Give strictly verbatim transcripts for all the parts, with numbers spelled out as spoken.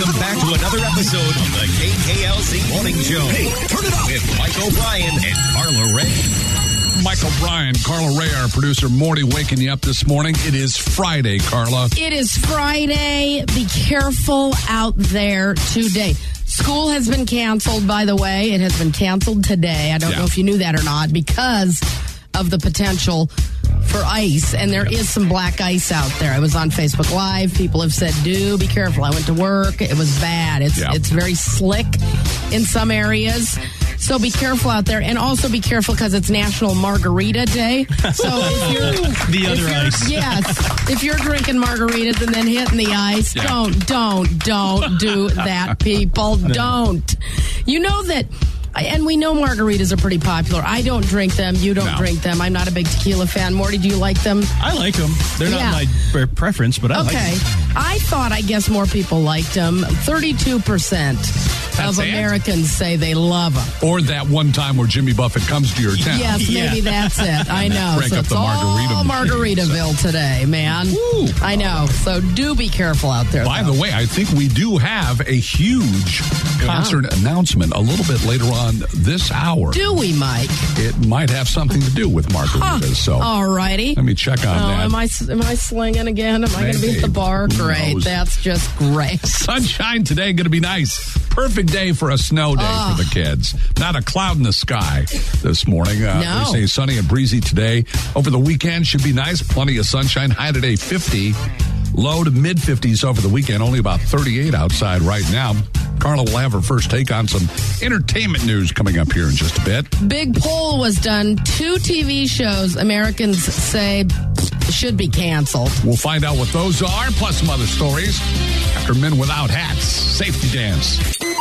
Welcome back to another episode of the K K L Z Morning Show. Hey, turn it up with Mike O'Brien and Carla Ray. Mike O'Brien, Carla Ray, our producer, Morty, waking you up this morning. It is Friday, Carla. It is Friday. Be careful out there today. School has been canceled, by the way. It has been canceled today. I don't Yeah. know if you knew that or not, because of the potential for ice. And there is some black ice out there. I was on Facebook Live. People have said, do be careful. I went to work. It was bad. It's Yeah. it's very slick in some areas. So be careful out there. And also be careful because it's National Margarita Day. So if you're... The other if you're- ice. Yes. If you're drinking margaritas and then hitting the ice, Yeah. don't, don't, don't do that, people. Don't. You know that... And we know margaritas are pretty popular. I don't drink them. You don't No. drink them. I'm not a big tequila fan. Morty, do you like them? I like them. They're Yeah. not my pre- preference, but I like Okay. them. I thought, I guess, more people liked them. thirty-two percent That's of it? Americans say they love them. Or that one time where Jimmy Buffett comes to your town. Yes, maybe Yeah. that's it. I know. Crank So up it's the margarita all machine, Margaritaville today, man. Woo. I know. So do be careful out there. By though. the way, I think we do have a huge concert announcement a little bit later on this hour. Do we, Mike? It might have something to do with margaritas. So All righty. let me check on Oh, that. am I am I slinging again? Am I going to be at the Maybe. bar? Who Great. knows? That's just great. Sunshine today, going to be nice. Perfect day for a snow day Oh. for the kids. Not a cloud in the sky this morning. Uh, No. They say sunny and breezy today. Over the weekend should be nice. Plenty of sunshine. High today fifty. Low to mid fifties over the weekend. Only about thirty-eight outside right now. Carla will have her first take on some entertainment news coming up here in just a bit. Big poll was done. Two T V shows Americans say should be canceled. We'll find out what those are, plus some other stories after Men Without Hats. Safety dance.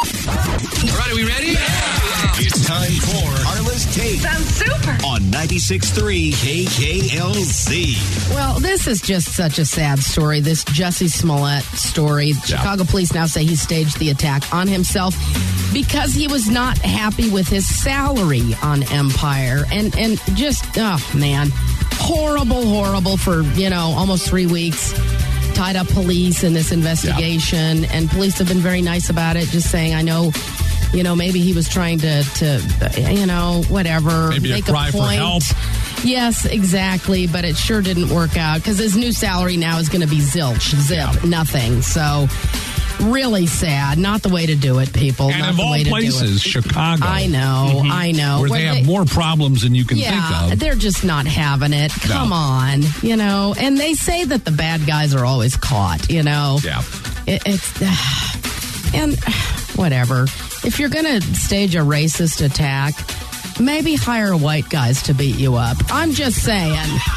All right, are we ready? Yeah. It's time for Carla's Take. Sounds super. On ninety-six point three K K L Z. Well, this is just such a sad story, this Jussie Smollett story. Chicago police now say he staged the attack on himself because he was not happy with his salary on Empire. And, and just, oh, man, horrible, horrible for, you know, almost three weeks. Tied up police in this investigation, and police have been very nice about it, just saying, I know, you know, maybe he was trying to, to you know, whatever, Maybe a make cry a for point. help. Yes, exactly, but it sure didn't work out because his new salary now is going to be zilch, zip, Yeah. nothing. So, really sad. Not the way to do it, people. And Not of the all way to do places, it. Chicago. I know, I know. Where they have more problems than you can Yeah, think of. they're just not having it. Come No. on, you know. And they say that the bad guys are always caught, you know. Yeah. It, it's and whatever. If you're going to stage a racist attack, maybe hire white guys to beat you up. I'm just saying.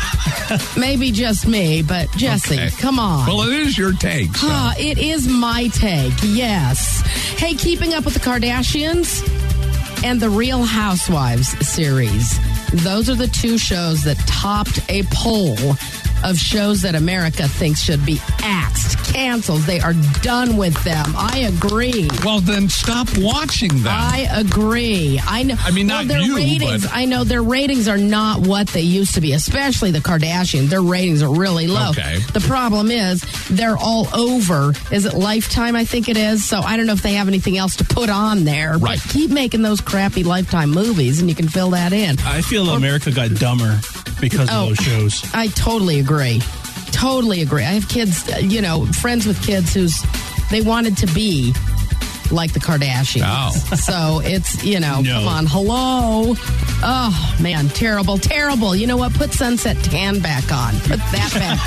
Maybe just me, but Jesse, Okay. come on. Well, it is your take. So. Ah, it is my take, yes. Hey, Keeping Up with the Kardashians and the Real Housewives series. Those are the two shows that topped a poll of shows that America thinks should be axed, canceled. They are done with them. I agree. Well, then stop watching them. I agree. I know. I mean, well, not their you, ratings. but- I know their ratings are not what they used to be, especially the Kardashians. Their ratings are really low. Okay. The problem is they're all over. Is it Lifetime? I think it is. So I don't know if they have anything else to put on there. Right. But keep making those crappy Lifetime movies, and you can fill that in. I feel America got dumber because Oh. of those shows. I totally agree. Totally agree. I have kids, uh, you know, friends with kids who's they wanted to be like the Kardashians. Oh. So it's, you know, No. come on, hello. Oh, man, terrible, terrible. You know what? Put Sunset Tan back on. Put that back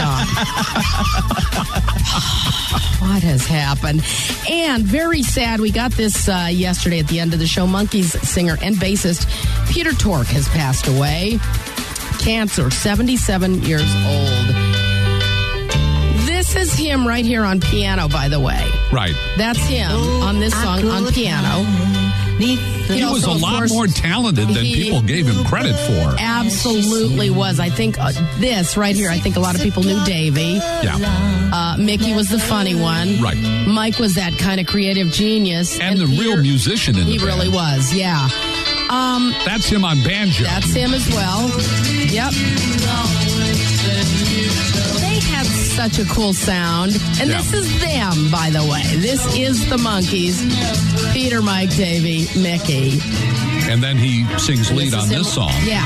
on. What has happened? And very sad, we got this uh, yesterday at the end of the show. Monkees singer and bassist Peter Tork has passed away. Cancer, seventy-seven years old. This is him right here on piano, by the way. Right. That's him on this song on piano. He was also, a of lot course, more talented than he- people gave him credit for. Absolutely was. I think uh, this right here, I think a lot of people knew Davey. Yeah. Uh, Mickey was the funny one. Right. Mike was that kind of creative genius. And, the real Peter- musician in the He band. really was, yeah. Um, That's him on banjo. That's him as well. Yep. They had such a cool sound. And Yeah. this is them, by the way. This is the Monkees. Peter, Mike, Davey, Mickey. And then he sings lead This on is him- this song. Yeah.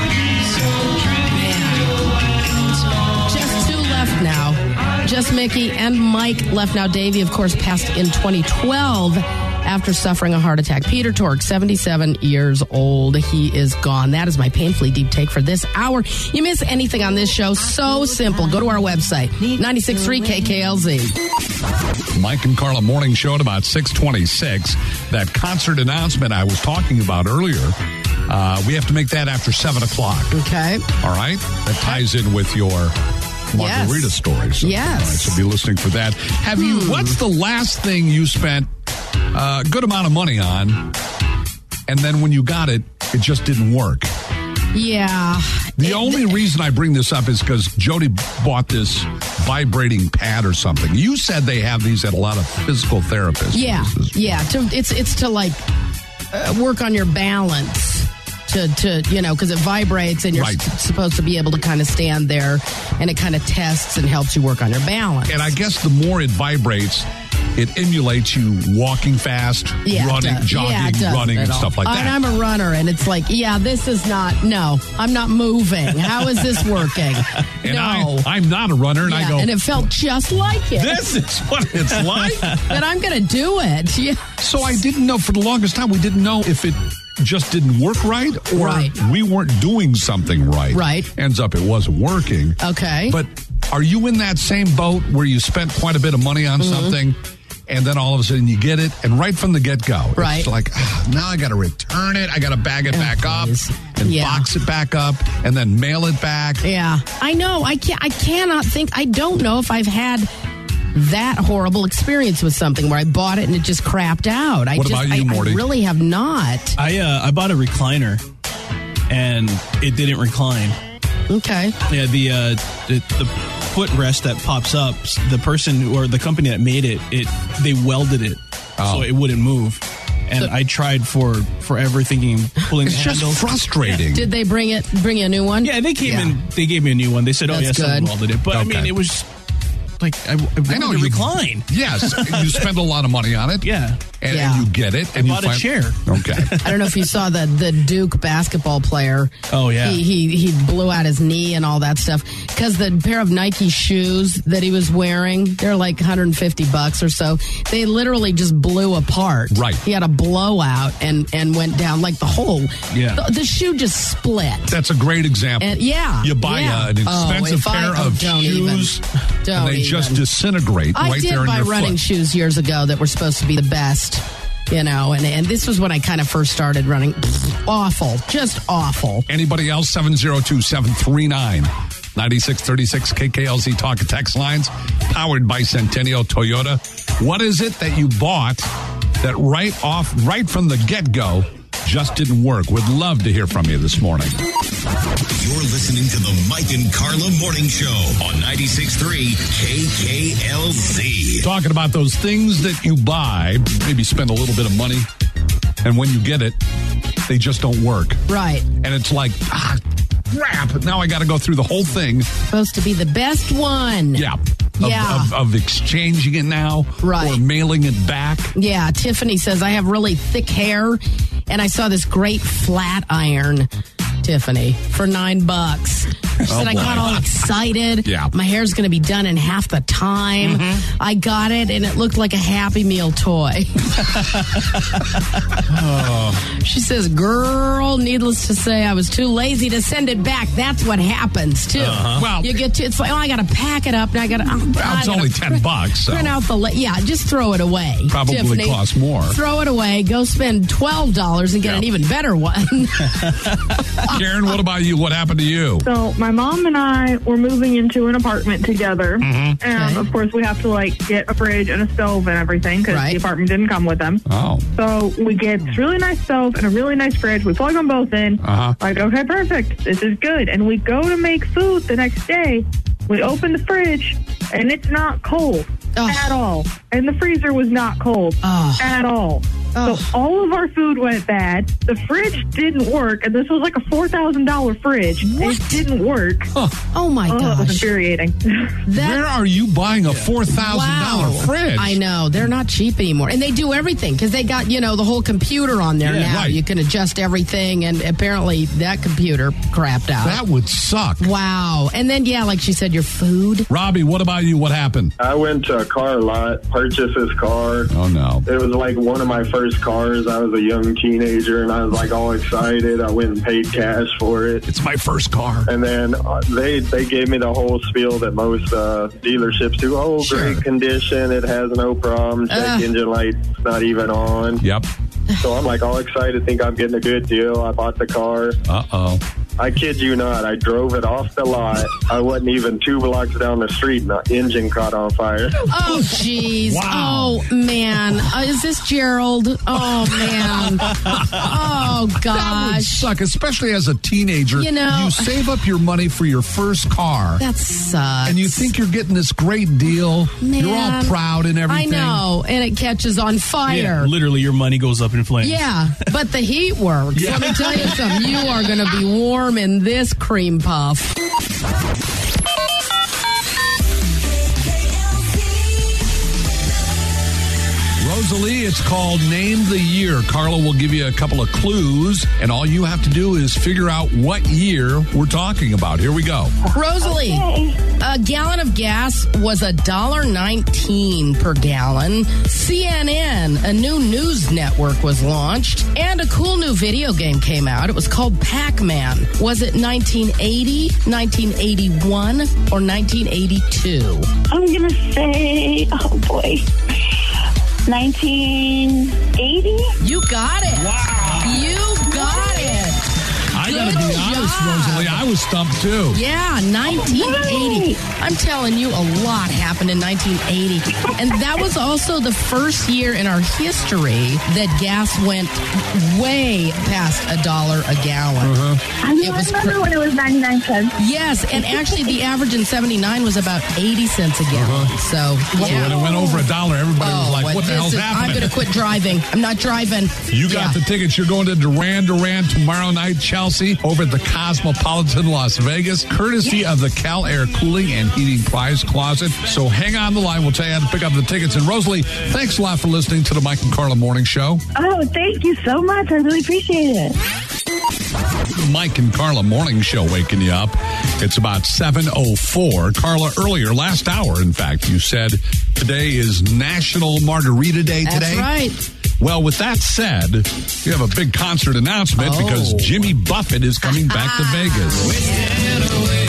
Man. Just two left now. Just Mickey and Mike left now. Davey, of course, passed in twenty twelve after suffering a heart attack. Peter Tork, seventy-seven years old. He is gone. That is my painfully deep take for this hour. You miss anything on this show? So simple. Go to our website, ninety-six point three K K L Z. Mike and Carla morning show at about six twenty-six. That concert announcement I was talking about earlier, uh, we have to make that after seven o'clock. Okay. All right? That ties in with your margarita Yes. story. So, Yes. All right, so be listening for that. Have you, Hmm. what's the last thing you spent a good amount of money on, and then when you got it, it just didn't work? Yeah. The It- only reason I bring this up is because Jody bought this vibrating pad or something. You said they have these at a lot of physical therapists. Yeah, places. yeah. To, it's it's to like uh, work on your balance. To, to you know, because it vibrates and you're Right. s- supposed to be able to kind of stand there, and it kind of tests and helps you work on your balance. And I guess the more it vibrates, it emulates you walking fast, Yeah, it running, does. jogging, Yeah, it does running, it and all. stuff like Uh, that. And I'm a runner, and it's like, yeah, this is not. No, I'm not moving. How is this working? and no. I, I'm not a runner, and yeah, I go, and it felt just like it. this is what it's like. That I'm going to do it. Yeah. So I didn't know, for the longest time, we didn't know if it just didn't work right or Right. we weren't doing something right. Right. Ends up it wasn't working. Okay. But are you in that same boat where you spent quite a bit of money on Mm-hmm. something and then all of a sudden you get it and right from the get-go, Right. it's like, ah, now I got to return it. I got to bag it back up please. and Yeah. box it back up and then mail it back. Yeah, I know. I can't. I cannot think. I don't know if I've had that horrible experience with something where I bought it and it just crapped out. I What just, about you, I, Morty? I really have not. I uh, I bought a recliner, and it didn't recline. Okay. Yeah, the uh, the, the footrest that pops up, the person or the company that made it, it they welded it Oh. so it wouldn't move. And So- I tried for forever, thinking pulling It's the just handle. frustrating. Did they bring it? Bring you a new one? Yeah, they came Yeah. in. They gave me a new one. They said, "Oh, That's yeah, someone good. welded it." But I mean, Okay. it was like I, I wanted I know to you recline. Yes, you spend a lot of money on it. Yeah. And, Yeah. and you get it. And bought you a chair. Okay. I don't know if you saw the the Duke basketball player. Oh, yeah. He he, he blew out his knee and all that stuff because the pair of Nike shoes that he was wearing, they're like one hundred fifty bucks or so. They literally just blew apart. Right. He had a blowout and and went down like the whole. Yeah. The, the shoe just split. That's a great example. And- yeah, You buy yeah. uh, an Oh, expensive if I- pair oh, of don't shoes, even. Don't and they just even. disintegrate I right did there in buy your running foot. shoes years ago that were supposed to be the best, you know, and, and this was when I kind of first started running. Awful, just awful. Anybody else? seven zero two, seven three nine, nine six three six K K L Z Talk and Text lines, powered by Centennial Toyota. What is it that you bought that right off, right from the get-go, just didn't work? Would love to hear from you this morning. You're listening to the Mike and Carla Morning Show on ninety-six point three K K L Z. Talking about those things that you buy, maybe spend a little bit of money, and when you get it, they just don't work. Right. And it's like, ah, crap, now I got to go through the whole thing. Supposed to be the best one. Yeah. Of, Yeah. Of, of exchanging it now Right. or mailing it back. Yeah, Tiffany says, I have really thick hair, and I saw this great flat iron, Tiffany, for nine bucks. She said, I boy. got all excited. Yeah. My hair's going to be done in half the time. I got it, and it looked like a Happy Meal toy. She says, girl, needless to say, I was too lazy to send it back. That's what happens, too. Well- you get to, it's like, oh, I got to pack it up, and I got to, oh, Well, it's only ten bucks. So. print out the, la- yeah, just throw it away. Probably Tiffany. costs more. Throw it away. Go spend twelve dollars and get Yeah. an even better one. Karen, what about you? What happened to you? So my mom and I were moving into an apartment together, and Okay. of course we have to like get a fridge and a stove and everything because Right. the apartment didn't come with them. Oh. So we get this really nice stove and a really nice fridge. We plug them both in. Uh-huh. Like, okay, perfect. This is good. And we go to make food the next day. We open the fridge, and it's not cold Oh. at all. And the freezer was not cold Oh. at all. Oh. So all of our food went bad. The fridge didn't work, and this was like a four thousand dollars fridge. What? It didn't work. Huh. Oh, my Oh, it was gosh. infuriating. That- Where are you buying a four thousand dollars Wow. fridge? I know. They're not cheap anymore. And they do everything because they got, you know, the whole computer on there Yeah, now. right. You can adjust everything, and apparently that computer crapped out. That would suck. Wow. And then, yeah, like she said, your food. Robbie, what about you? What happened? I went to a car lot, purchased this car. Oh, no. It was like one of my first cars. I was a young teenager, and I was like all excited. I went and paid cash for it. It's my first car. And then uh, they they gave me the whole spiel that most uh, dealerships do. Oh, Sure. great condition. It has no problem. Check Ugh. engine light's not even on. Yep. So I'm like all excited, think I'm getting a good deal. I bought the car. Uh-oh. I kid you not. I drove it off the lot. I wasn't even two blocks down the street, and the engine caught on fire. Oh, jeez. Wow. Oh, man. Uh, is this Gerald? Oh, man. Oh, That would gosh. suck, especially as a teenager. You know- you save up your money for your first car, That sucks. and you think you're getting this great deal. Man, You're all proud and I everything. know. And it catches on Yeah, fire. literally, your money goes up in flames. Yeah, but the heat works. Let me tell you something. You are going to be warm in this cream puff. Rosalie, it's called Name the Year. Carla will give you a couple of clues, and all you have to do is figure out what year we're talking about. Here we go. Rosalie, a gallon of gas was a dollar nineteen per gallon. C N N, a new news network, was launched, and a cool new video game came out. It was called Pac-Man. Was it nineteen eighty, nineteen eighty-one, or nineteen eighty-two? I'm going to say, oh boy, nineteen eighty? You got it. Wow. You got it. I got to be Good honest, job. Rosalie, I was stumped too. Yeah, nineteen eighty. I'm telling you, a lot happened in nineteen eighty. And that was also the first year in our history that gas went way past a dollar a gallon. I, mean, It I was remember cra- when it was ninety-nine cents. Yes, and actually the average in seventy-nine was about eighty cents a gallon. So, So yeah. when it went over a dollar, everybody was Oh, like, well, what the this hell's is- happening? I'm going to quit driving. I'm not driving. You got Yeah. the tickets. You're going to Duran Duran tomorrow night, Chelsea, over at the Cosmopolitan Las Vegas, courtesy of the Cal Air Cooling and Heating Prize Closet. So hang on the line. We'll tell you how to pick up the tickets. And Rosalie, thanks a lot for listening to the Mike and Carla Morning Show. Oh, thank you so much. I really appreciate it. The Mike and Carla Morning Show waking you up. It's about seven oh four. Carla, earlier, last hour, in fact, you said today is National Margarita Day That's today. right. Well, with that said, we have a big concert announcement Oh. because Jimmy Buffett is coming back to Vegas.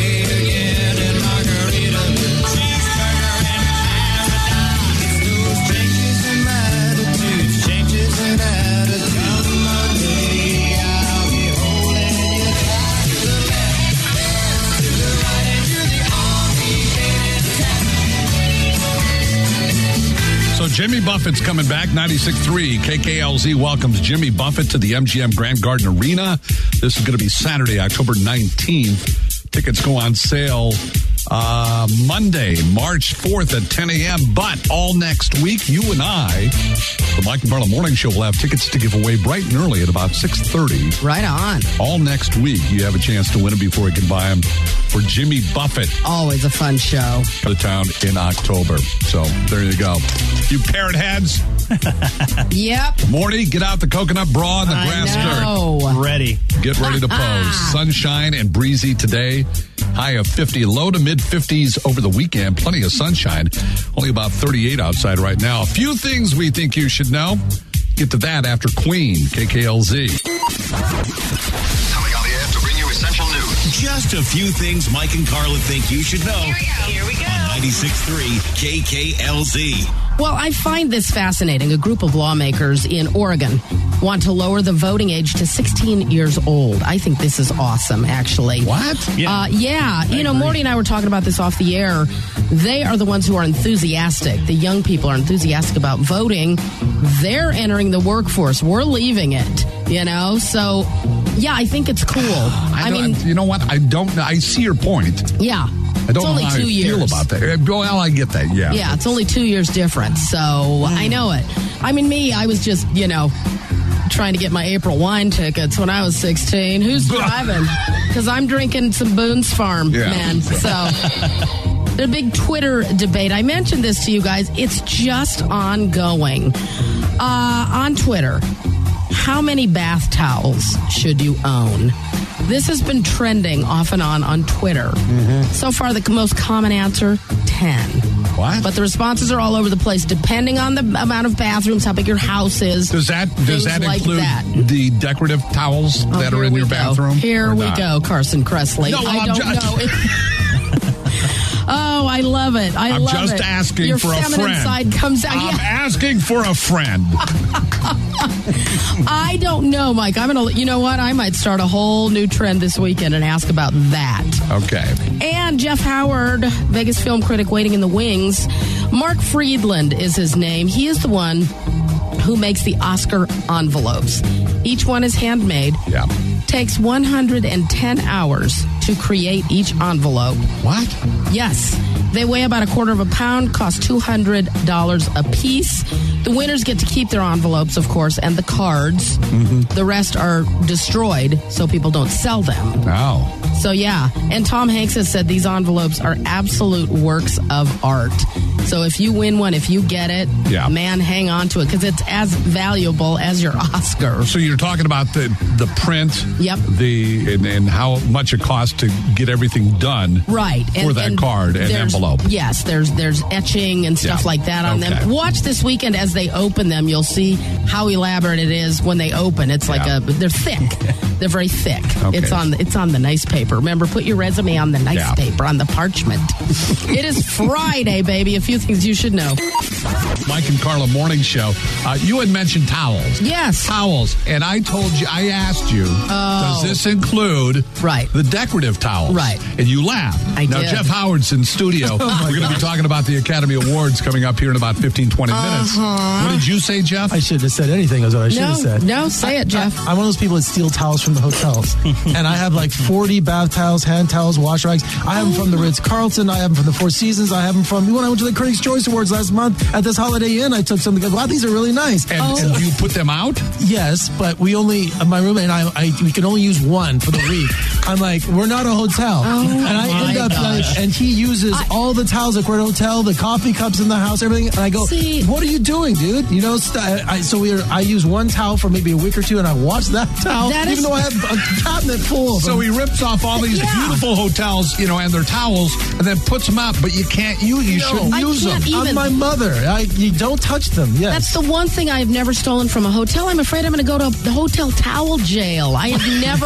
So Jimmy Buffett's coming back. ninety-six point three K K L Z welcomes Jimmy Buffett to the M G M Grand Garden Arena. This is going to be Saturday, October nineteenth. Tickets go on sale uh, Monday, March fourth at ten a.m. But all next week, you and I, the Mike and Carla Morning Show, will have tickets to give away bright and early at about six thirty. Right on. All next week, you have a chance to win them before you can buy them for Jimmy Buffett Always a fun show. to the town in October. So there you go. You parrot heads, Yep. Morty, get out the coconut bra and the I grass skirt. know. Ready. Get ready to pose. Sunshine and breezy today. High of fifty, low to mid fifties over the weekend. Plenty of sunshine. Only about thirty-eight outside right now. A few things we think you should know. Get to that after Queen, K K L Z. Coming on the air to bring you essential news. Just a few things Mike and Carla think you should know. Here we go. Here we go. On ninety-six point three K K L Z. Well, I find this fascinating. A group of lawmakers in Oregon want to lower the voting age to sixteen years old. I think this is awesome, actually. What? Yeah. Uh, yeah. You know, agree. Morty and I were talking about this off the air. They are the ones who are enthusiastic. The young people are enthusiastic about voting. They're entering the workforce. We're leaving it, you know? So, yeah, I think it's cool. I, I, mean, you know what? I don't know. I see your point. yeah. I don't it's only know how two I years. feel about that. Well, I get that, yeah. Yeah, it's only two years difference, so I know it. I mean, me, I was just, you know, trying to get my April wine tickets when I was sixteen. Who's driving? Because I'm drinking some Boone's Farm, Yeah. man. So the big Twitter debate. I mentioned this to you guys. It's just ongoing. Uh, on Twitter, how many bath towels should you own? This has been trending off and on on Twitter. Mm-hmm. So far, the most common answer, ten. What? But the responses are all over the place, depending on the amount of bathrooms, how big your house is. Does that does things that like include that. the decorative towels Oh, that are here in we your go. bathroom? Here or we not? go, Carson Kressley. No, I I'm don't just- know. Oh, I love it. I I'm love just it. asking Your for a feminine friend. side comes out. I'm Yeah. asking for a friend. I don't know, Mike. I'm gonna. You know what? I might start a whole new trend this weekend and ask about that. Okay. And Jeff Howard, Vegas film critic, waiting in the wings. Mark Friedland is his name. He is the one who makes the Oscar envelopes. Each one is handmade. Yeah. Takes one hundred ten hours to create each envelope. What? Yes. They weigh about a quarter of a pound, cost two hundred dollars a piece. The winners get to keep their envelopes, of course, and the cards. Mm-hmm. The rest are destroyed so people don't sell them. Oh. So, yeah. And Tom Hanks has said these envelopes are absolute works of art. So if you win one, if you get it, Yeah. man, hang on to it because it's as valuable as your Oscar. So you're talking about the the print, Yep. the and, and how much it costs to get everything done, Right. for that card and there's- envelope. Yes, there's there's etching and stuff Yeah. like that on Okay. them. Watch this weekend as they open them. You'll see how elaborate it is when they open. It's like Yeah. a they're thick. They're very thick. Okay. It's on the, it's on the nice paper. Remember, put your resume on the nice Yeah. paper, on the parchment. It is Friday, baby. A few things you should know. Mike and Carla morning show. Uh, you had mentioned towels. Yes. Towels. And I told you, I asked you, does this include Right. the decorative towels? Right. And you laughed. I now, did. Jeff Howard's in studio. We're going to be talking about the Academy Awards coming up here in about fifteen, twenty minutes. Uh-huh. What did you say, Jeff? I shouldn't have said anything, is what I should No, have said. no, say it, Jeff. I, I'm one of those people that steal towels from the hotels. And I have like forty bath towels, hand towels, wash rags. I have them from the Ritz-Carlton. I have them from the Four Seasons. I have them from, when I went to the Critics' Choice Awards last month at this Holiday Inn, I took some and go, wow, these are really nice. and, Oh. and you put them out? Yes, but we only, my roommate and I, I, we can only use one for the week. I'm like, we're not a hotel. and I end my up gosh. like, and he uses I- all the towels like we're at a hotel, the coffee cups in the house, everything. And I go, See- what are you doing, dude? You know, st- I, so we are, I use one towel for maybe a week or two and I wash that towel, That even is- though I have a cabinet full of So them. he rips off all these Yeah. beautiful hotels, you know, and their towels, and then puts them out, but you can't use, you No. shouldn't I use can't them. even- I'm my mother. I, you don't touch them. Yes. That's the one thing I've never stolen from a hotel. I'm afraid I'm going to go to the hotel towel jail. I have never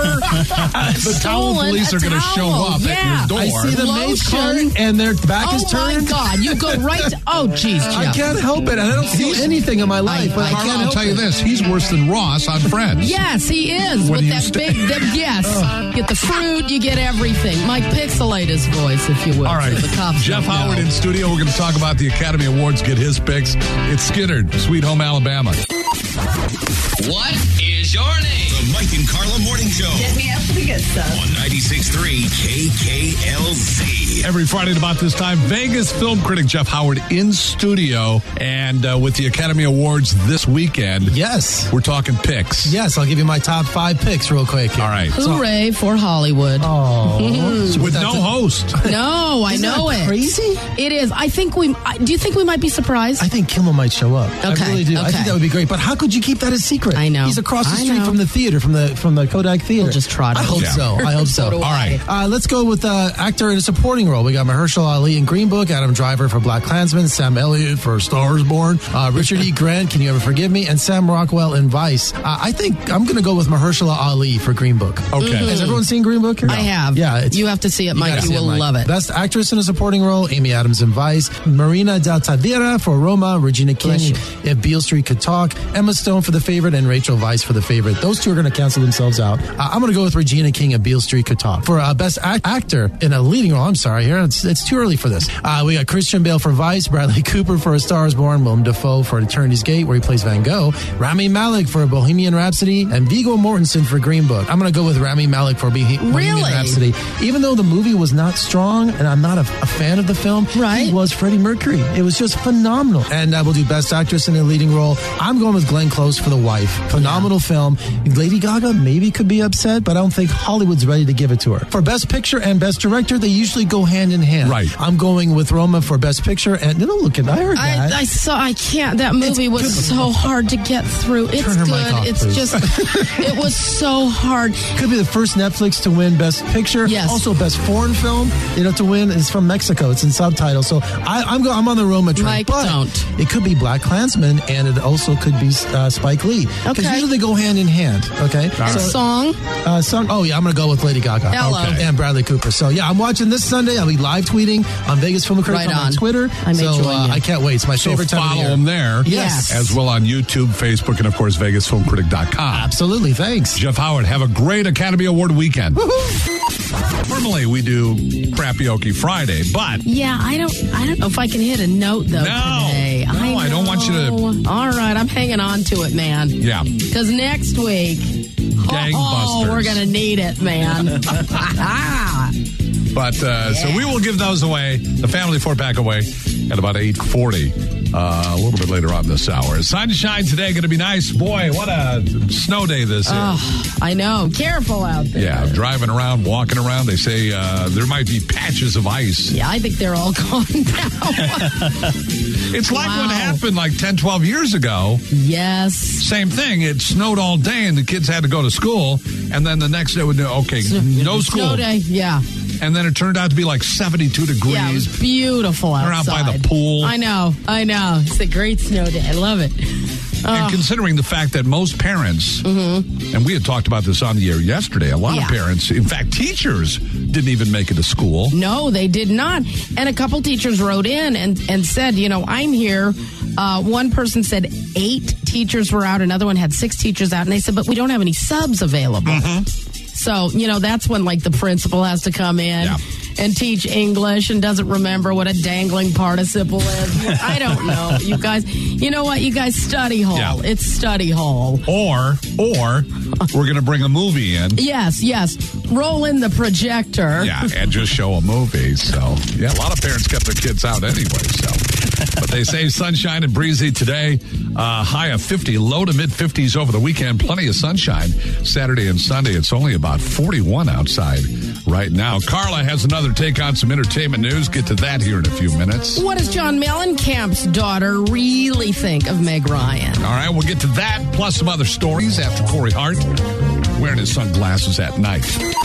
The towel stolen police a are going to show towel. up Yeah. at your I door. see the maid's cart Lotion. and their back Oh is turned. my God! You go right to. Oh, geez, I Jeff. can't help it. I don't steal anything in my life, but I, I can't Carl, I'll help tell you it. this: he's worse than Ross on Friends. Yes, he is When with you that st- big. That, yes, get the fruit, you get everything. Mike, pixelate his voice, if you will. All right, so the cops Jeff don't Howard know. in studio. We're going to talk about the Academy Awards. Get his picks. It's Skinnerd, Sweet Home Alabama. What is your name? The Mike and Carla Morning Show. Get me up to the good stuff. On ninety-six point three K K L Z. Every Friday at about this time, Vegas film critic Jeff Howard in studio. And uh, with the Academy Awards this weekend, Yes. we're talking picks. Yes, I'll give you my top five picks real quick here. All right. Hooray for Hollywood! Oh. With no host. No, I Isn't know that it. crazy? It is. I think we. I- Do you think we might be surprised? I think Kimmel might show up. Okay, I really do. I okay. think that would be great. But how could you keep that a secret? I know. He's across the I street know. from the theater, from the from the Kodak Theater. We'll just trot I him. hope Yeah. so. I hope so. So do All right. Uh, let's go with uh, actor in a supporting role. We got Mahershala Ali in Green Book, Adam Driver for Black Klansman, Sam Elliott for Stars Born, uh, Richard E. Grant, Can You Ever Forgive Me, and Sam Rockwell in Vice. Uh, I think I'm going to go with Mahershala Ali for Green Book. Okay. Has everyone seen Green Book here? I have. Yeah. It's, You have to see it, Mike. gotta You see it, will Mike. love it. Best actress in a supporting role, Amy Adams in Vice, Marina Del Tavira for Roma, Regina King, Bless you. If Beale Street Could Talk, Emma Stone for The Favorite, and Rachel Weisz for The favorite. Those two are going to cancel themselves out. Uh, I'm going to go with Regina King and Beale Street could talk. For uh, Best act- Actor in a Leading Role, I'm sorry here, it's, it's too early for this. Uh, we got Christian Bale for Vice, Bradley Cooper for A Star is Born, Willem Dafoe for Eternity's Gate, where he plays Van Gogh, Rami Malek for Bohemian Rhapsody, and Viggo Mortensen for Green Book. I'm going to go with Rami Malek for Be- Bohemian Really? Rhapsody. Even though the movie was not strong, and I'm not a, a fan of the film, Right. he was Freddie Mercury. It was just phenomenal. And uh, we'll do Best Actress in a Leading Role. I'm going with Glenn Close for The Wife. Phenomenal film. Lady Gaga maybe could be upset, but I don't think Hollywood's ready to give it to her. For Best Picture and Best Director, they usually go hand in hand. Right. I'm going with Roma for Best Picture, and no, look at I heard that. I, I saw. I can't. That movie was so hard to get through. It's Turn her good. mic off, it's please. just. It was so hard. Could be the first Netflix to win Best Picture. Yes. Also, Best Foreign Film. You know, to win is from Mexico. It's in subtitles. So I, I'm go, I'm on the Roma train. Mike, but don't. It could be Black Klansman, and it also could be uh, Spike Lee. Because Okay. usually they go hand in hand. Okay. And song. Uh, song. Oh yeah, I'm gonna go with Lady Gaga. Hello. Okay. And Bradley Cooper. So yeah, I'm watching this Sunday. I'll be live tweeting on Vegas Film Critic Right on on. Twitter. I may so join uh, you. I can't wait. It's my So favorite time of follow the year. them there. Yes. As well on YouTube, Facebook, and of course, Vegas Film Critic dot com. Absolutely. Thanks. Jeff Howard, have a great Academy Award weekend. Normally we do Crappy Friday, but Yeah, I don't. I don't know if I can hit a note though No. today. No, I, I don't want you to- know. All right, I'm hanging on to it, man. yeah. Because next week, oh, Gangbusters. we're gonna need it, man. But uh, so we will give those away, the family four pack away at about eight forty, uh, a little bit later on this hour. Sunshine today, going to be nice. Boy, what a snow day this is. Oh, I know. Careful out there. Yeah, driving around, walking around. They say uh, there might be patches of ice. Yeah, I think they're all gone now. It's like Wow. what happened like ten, twelve years ago. Yes. Same thing. It snowed all day and the kids had to go to school. And then the next day would do, okay, no school. Snow day. Yeah. And then it turned out to be like seventy-two degrees. Yeah, it was beautiful They're outside. out by the pool. I know. I know. It's a great snow day. I love it. And considering the fact that most parents, and we had talked about this on the air yesterday, a lot Yeah. of parents, in fact, teachers didn't even make it to school. No, they did not. And a couple teachers wrote in and, and said, you know, I'm here. Uh, one person said eight teachers were out. Another one had six teachers out. And they said, but we don't have any subs available. So, you know, that's when, like, the principal has to come in Yeah. and teach English and doesn't remember what a dangling participle is. I don't know, you guys. You know what? You guys study hall. Yeah. It's study hall. Or, or we're going to bring a movie in. Yes, yes. Roll in the projector. Yeah, and just show a movie. So, yeah, a lot of parents kept their kids out anyway. So, but they say sunshine and breezy today. Uh, high of fifty, low to mid fifties over the weekend. Plenty of sunshine Saturday and Sunday. It's only about forty-one outside right now. Carla has another take on some entertainment news. Get to that here in a few minutes. What does John Mellencamp's daughter really think of Meg Ryan? All right, we'll get to that plus some other stories after Corey Hart wearing his sunglasses at night.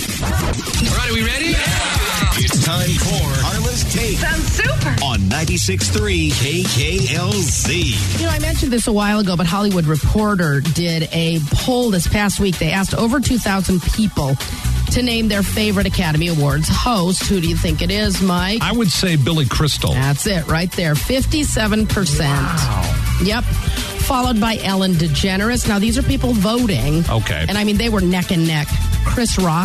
All right, are we ready? It's time for Carla's Take. Sounds super. On ninety-six point three K K L Z. You know, I mentioned this a while ago, but Hollywood Reporter did a poll this past week. They asked over two thousand people to name their favorite Academy Awards host. Who do you think it is, Mike? I would say Billy Crystal. That's it right there. fifty-seven percent. Wow. Yep. Followed by Ellen DeGeneres. Now, these are people voting. Okay. And I mean, they were neck and neck. Chris Rock,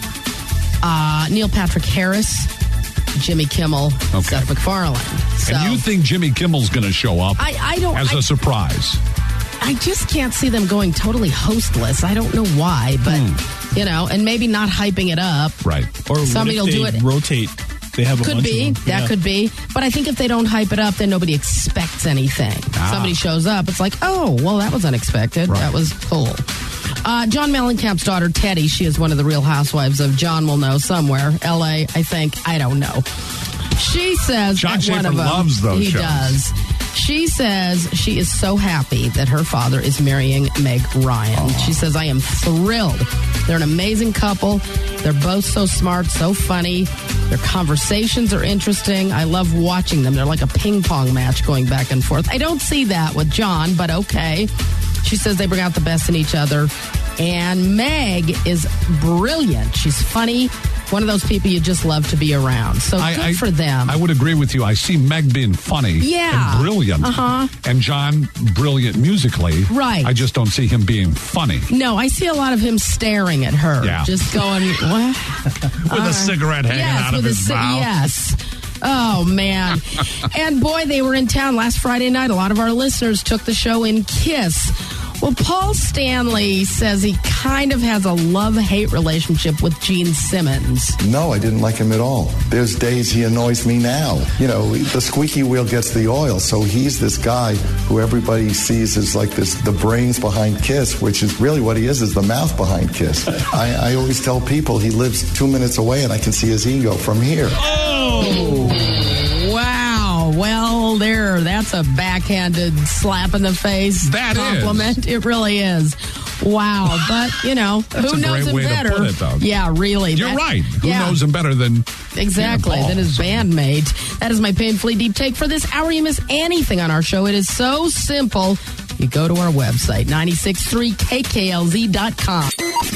uh, Neil Patrick Harris, Jimmy Kimmel, Okay. Seth MacFarlane. So, And you think Jimmy Kimmel's going to show up I, I don't. as I, a surprise? I just can't see them going totally hostless. I don't know why, but, Hmm. you know, and maybe not hyping it up. Right. Or what Somebody if will they do it. rotate? They have a Could bunch be. of them. That Yeah. could be. But I think if they don't hype it up, then nobody expects anything. Ah. Somebody shows up, it's like, oh, well, that was unexpected. Right. That was cool. Uh, John Mellencamp's daughter, Teddy, she is one of the Real Housewives of John will know somewhere. L A, I think. I don't know. She says John at Schaefer one of them, loves those he shows. does. She says she is so happy that her father is marrying Meg Ryan. She says, I am thrilled. They're an amazing couple. They're both so smart, so funny. Their conversations are interesting. I love watching them. They're like a ping pong match going back and forth. I don't see that with John, but okay. She says they bring out the best in each other. And Meg is brilliant. She's funny. One of those people you just love to be around. So I, good I, for them. I would agree with you. I see Meg being funny Yeah. and brilliant. Uh-huh. And John brilliant musically. Right. I just don't see him being funny. No, I see a lot of him staring at her. Yeah. Just going, what? With Uh, a cigarette hanging yes, out of with a his ci- mouth. Yes. Oh, man. And boy, they were in town last Friday night. A lot of our listeners took the show in Kiss. Well, Paul Stanley says he kind of has a love-hate relationship with Gene Simmons. No, I didn't like him at all. There's days he annoys me now. You know, the squeaky wheel gets the oil, so he's this guy who everybody sees as like this, the brains behind Kiss, which is really what he is, is the mouth behind Kiss. I, I always tell people he lives two minutes away and I can see his ego from here. Oh! Wow. Well, there, that's a backhanded slap in the face That compliment. It really is. Wow. But, you know, That's who a knows great him way to better? put it, though. Yeah, really. You're That- right. Who yeah. knows him better than Exactly, Paul? than his bandmate. That is my painfully deep take for this hour. You miss anything on our show, it is so simple. You go to our website, nine six three K K L Z dot com.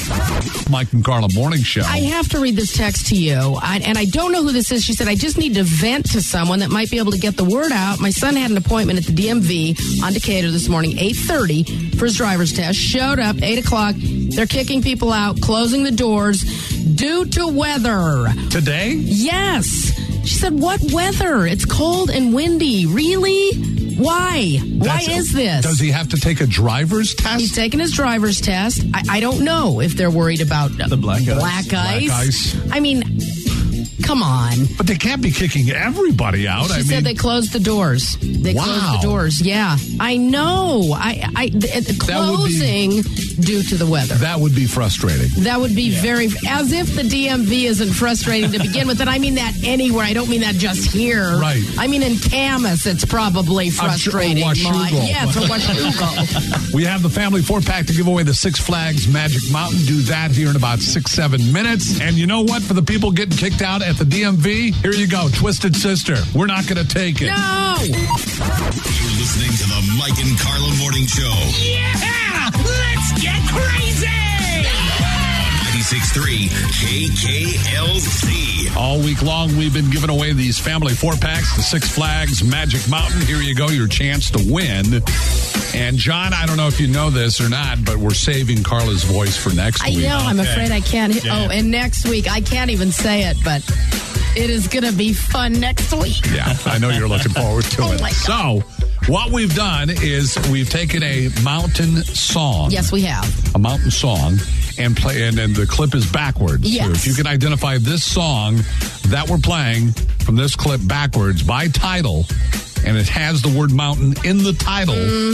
Mike and Carla Morning Show. I have to read this text to you, I, and I don't know who this is. She said, I just need to vent to someone that might be able to get the word out. My son had an appointment at the D M V on Decatur this morning, eight thirty, for his driver's test. Showed up, eight o'clock. They're kicking people out, closing the doors due to weather. Today? Yes. She said, what weather? It's cold and windy. Really? Why? Why That's- is this? Does he have to take a driver's test? He's taking his driver's test. I, I don't know if they're worried about The black ice. Black ice. Black ice. I mean, come on. But they can't be kicking everybody out. She I said mean, they closed the doors. They Wow. closed the doors. Yeah, I know. I, I th- th- That would be- closing due to the weather. that would be frustrating. That would be very, as if the D M V isn't frustrating to begin with. And I mean that anywhere. I don't mean that just here. Right. I mean in Camas, it's probably I'm sure- frustrating. or Washougal. Mike. Yes, or Washougal. We have the family four pack to give away the Six Flags Magic Mountain. Do that here in about six, seven minutes. And you know what? For the people getting kicked out at the D M V, here you go. Twisted Sister. We're not going to take it. No! You're listening to the Mike and Carla Morning Show. Yeah! Let's get crazy! ninety-six point three K K L Z. All week long, we've been giving away these family four packs, the Six Flags Magic Mountain. Here you go, your chance to win. And John, I don't know if you know this or not, but we're saving Carla's voice for next I week. know. I'm afraid I can't. hit- Yeah. Oh, and next week, I can't even say it, but it is going to be fun next week. Yeah, I know you're looking forward to Oh it. my So, what we've done is we've taken a mountain song. Yes, we have. A mountain song and play, and then the clip is backwards. Yes. So if you can identify this song that we're playing from this clip backwards by title, and it has the word mountain in the title,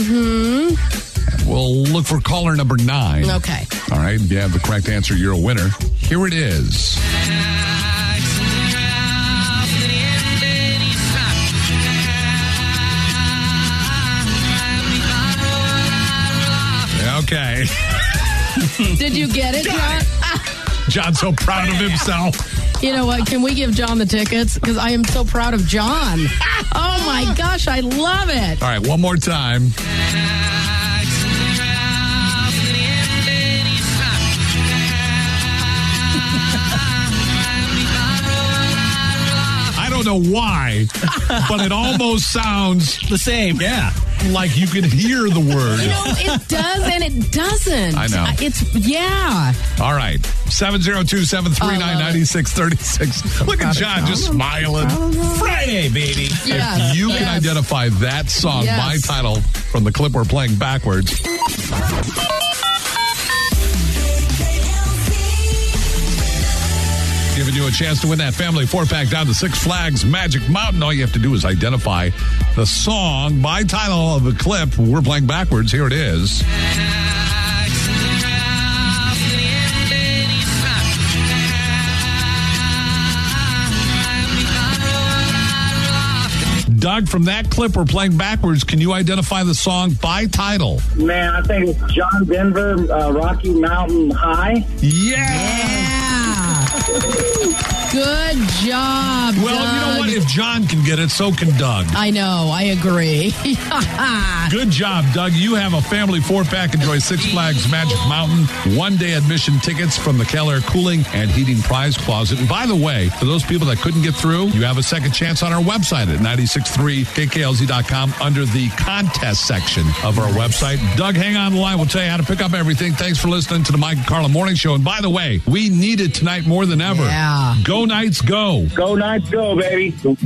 Mm-hmm. we'll look for caller number nine. Okay. All right. If you have the correct answer, you're a winner. Here it is. Okay. Did you get it, John? John's so proud of himself. You know what? Can we give John the tickets? Because I am so proud of John. Oh my gosh, I love it. All right, one more time. I don't know why, but it almost sounds The same. yeah, like you can hear the word. You know, it does and it doesn't. I know. It's, yeah. All right. seven oh two, seven three nine, nine six three six. Look at John just smiling. Friday, baby. Yes. If you can yes. identify that song Yes. by title from the clip we're playing backwards. Giving you a chance to win that family four-pack down to Six Flags Magic Mountain. All you have to do is identify the song by title of the clip we're playing backwards. Here it is. Doug, from that clip we're playing backwards, can you identify the song by title? Man, I think it's John Denver, uh, Rocky Mountain High. Yeah! Yeah. Good job, Well, Doug. you know what? If John can get it, so can Doug. I know. I agree. Good job, Doug. You have a family four-pack. Enjoy Six Flags Magic Mountain, one-day admission tickets from the Keller Cooling and Heating Prize Closet. And by the way, for those people that couldn't get through, you have a second chance on our website at nine six three K K L Z dot com under the contest section of our website. Doug, hang on the line. We'll tell you how to pick up everything. Thanks for listening to the Mike and Carla Morning Show. And by the way, we need it tonight more than ever. Yeah. Go Knights, go. Go Knights, go, baby. Woo!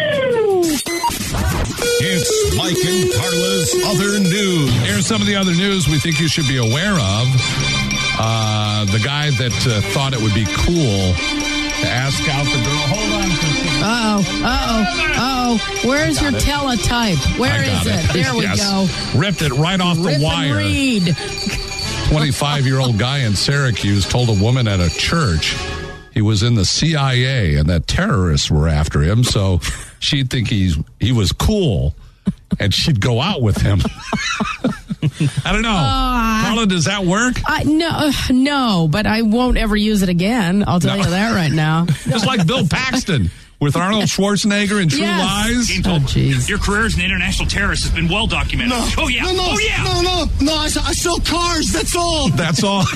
It's Mike and Carla's Other News. Here's some of the other news we think you should be aware of. Uh, the guy that uh, thought it would be cool to ask out the girl. Hold on. Uh-oh. Uh-oh. Uh-oh. Where's your it. teletype? Where I is got it? There we Yes. go. Ripped it right off Rip the wire. and read. twenty-five-year-old guy in Syracuse told a woman at a church he was in the C I A and that terrorists were after him, so she'd think he's he was cool, and she'd go out with him. I don't know. Uh, Carla, does that work? Uh, no, uh, no, but I won't ever use it again. I'll tell No. you that right now. Just like Bill Paxton with Arnold Schwarzenegger in True Yes. Lies. Oh, jeez. Your career as an international terrorist has been well documented. No. Oh, yeah. No, no, oh, yeah. no, no, no. I, I sell cars. That's all. That's all.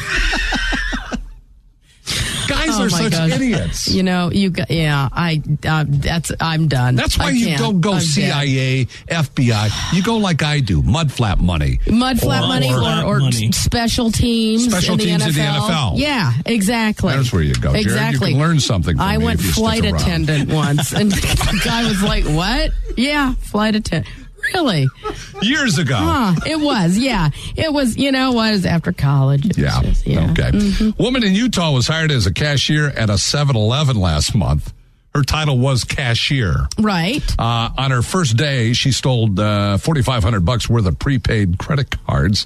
Guys Oh, are my such gosh. idiots. You know, you got, yeah, I, uh, that's, I'm done. That's why I you can't. don't go I'm C I A, dead. F B I. You go like I do, mud flap money. Mud flap Or- money or- or, or money. special teams. Special in the teams N F L. in the N F L. Yeah, exactly. There's where you go, Jared. Exactly. You can learn something from I me went if you stick flight around. attendant once, and the guy was like, "What? Yeah, flight attendant." Really? Years ago. Huh, it was, yeah. It was, you know what, it was after college. It was Yeah. just- yeah. Okay. Mhm. Woman in Utah was hired as a cashier at a seven eleven last month. Her title was cashier. Right. Uh, on her first day, she stole uh, forty-five hundred bucks worth of prepaid credit cards.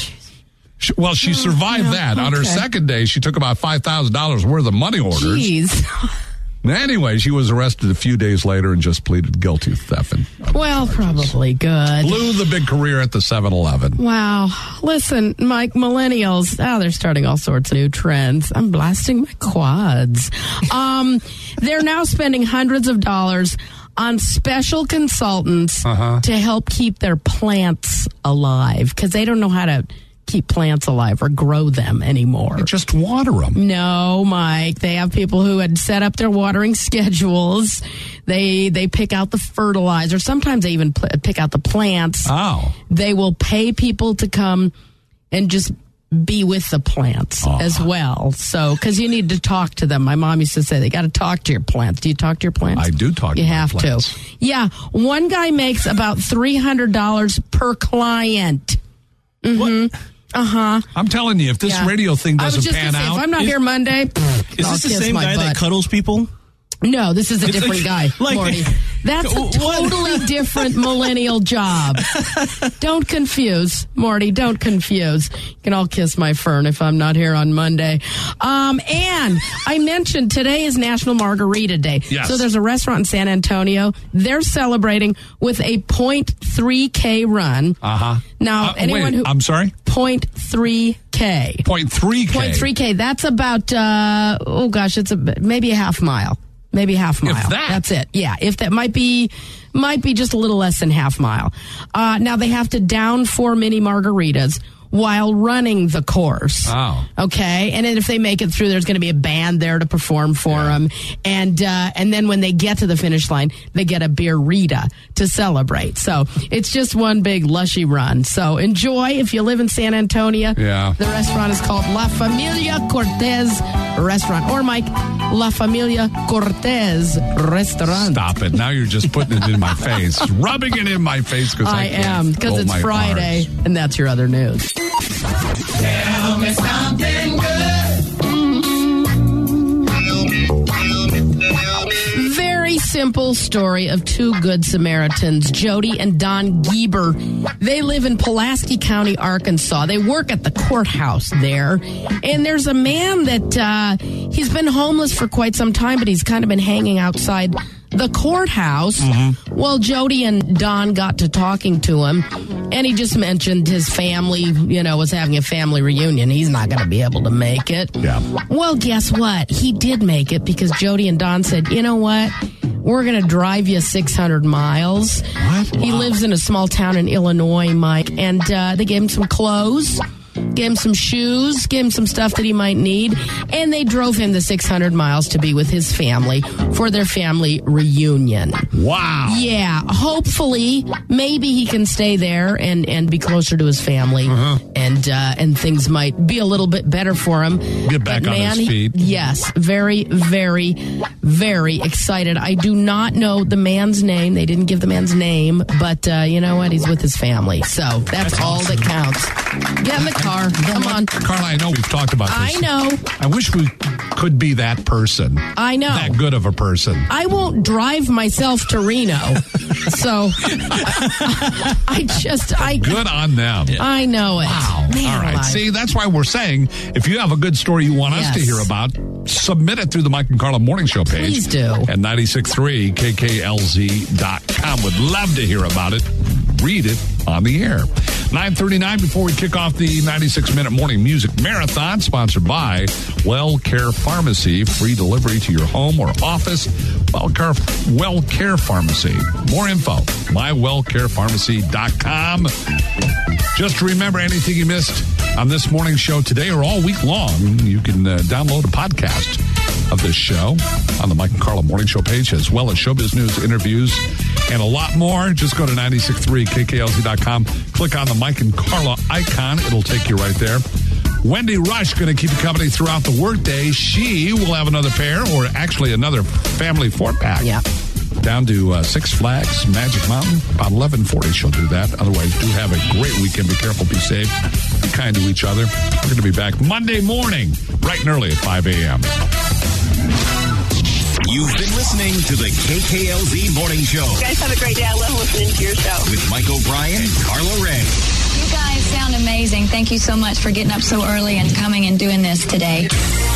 She- Well, she survived yeah, that. On her okay. second day, she took about five thousand dollars worth of money orders. Jeez. Anyway, she was arrested a few days later and just pleaded guilty to theft. And Well, probably good. blew the big career at the seven eleven. Wow. Listen, Mike, millennials, oh, they're starting all sorts of new trends. I'm blasting my quads. Um, they're now spending hundreds of dollars on special consultants Uh-huh. to help keep their plants alive because they don't know how to keep plants alive or grow them anymore. Just water them. No, Mike. They have people who had set up their watering schedules. They they pick out the fertilizer. Sometimes they even pl- pick out the plants. Oh. They will pay people to come and just be with the plants Oh. as well. So, because you need to talk to them. My mom used to say they got to talk to your plants. Do you talk to your plants? I do talk to You my have plants. to. Yeah. One guy makes about three hundred dollars per client. Mm-hmm. Uh-huh. I'm telling you, if this Yeah. radio thing I was doesn't just pan gonna say, out. if I'm not Is- here Monday, pff, Is I'll this the kiss same my guy butt. that cuddles people? No, this is a It's different guy, like- like- Morty. That's a What? totally different millennial job. Don't confuse, Morty. Don't confuse. You can all kiss my fern if I'm not here on Monday. Um, and I mentioned today is National Margarita Day. Yes. So there's a restaurant in San Antonio. They're celebrating with a point three K run. Uh-huh. Now, Uh, anyone wait, who I'm sorry? point three K. Point three K. Point three K. That's about uh, oh gosh, it's a maybe a half mile. Maybe a half mile. If that. That's it. Yeah. If that might be might be just a little less than half mile. Uh, now they have to down four mini margaritas while running the course. Oh. Okay. And then if they make it through, there's going to be a band there to perform for them. And, uh, and then when they get to the finish line, they get a beer Rita to celebrate. So it's just one big lushy run. So enjoy if you live in San Antonio. Yeah. The restaurant is called La Familia Cortez Restaurant. Or Mike, La Familia Cortez Restaurant. Stop it. Now you're just putting it in my face. Rubbing it in my face because I, I can't am, because roll it's my Friday, R's. and that's your other news. Tell me something good. Very simple story of two good Samaritans, Jody and Don Gieber. They live in Pulaski County, Arkansas. They work at the courthouse there. And there's a man that uh, he's been homeless for quite some time, but he's kind of been hanging outside the courthouse. Mm-hmm. Well, Jody and Don got to talking to him, and he just mentioned his family, you know, was having a family reunion. He's not going to be able to make it. Yeah. Well, guess what? He did make it because Jody and Don said, you know what? We're going to drive you six hundred miles. What? He Wow. lives in a small town in Illinois, Mike, and uh, they gave him some clothes, gave him some shoes, gave him some stuff that he might need, and they drove him the six hundred miles to be with his family for their family reunion. Wow. Yeah, hopefully, maybe he can stay there and, and be closer to his family, Uh-huh. and uh, and things might be a little bit better for him. Get back But on man, his feet. he- yes, very, very, very excited. I do not know the man's name. They didn't give the man's name, but uh, you know what? He's with his family, so that's, all that counts. Get in the car. Come on. Carla, I know we've talked about this. I know. I wish we could be that person. I know. That good of a person. I won't drive myself to Reno, so I, I just I Good on them. I know it. Wow. Man All right. alive. See, that's why we're saying if you have a good story you want us to Yes. hear about, submit it through the Mike and Carla Morning Show page. Please do. At ninety-six point three K K L Z dot com. Would love to hear about it. Read it on the air. nine thirty-nine before we kick off the ninety-six minute morning music marathon, sponsored by Well Care Pharmacy. Free delivery to your home or office. Well Care, Well Care Pharmacy. More info, my well care pharmacy dot com. Just remember, anything you missed on this morning's show today or all week long, you can uh, download a podcast of this show on the Mike and Carla Morning Show page, as well as showbiz news, interviews, and a lot more. Just go to ninety-six point three K K L Z dot com. Click on the Mike and Carla icon. It'll take you right there. Wendy Rush going to keep you company throughout the workday. She will have another pair, or actually another family four-pack. Yeah. Down to uh, Six Flags, Magic Mountain. About eleven forty she'll do that. Otherwise, do have a great weekend. Be careful, be safe, be kind to each other. We're going to be back Monday morning, bright and early at five a.m. You've been listening to the K K L Z Morning Show You guys have a great day. I love listening to your show. with Mike O'Brien and Carla Ray. You guys sound amazing. Thank you so much for getting up so early and coming and doing this today.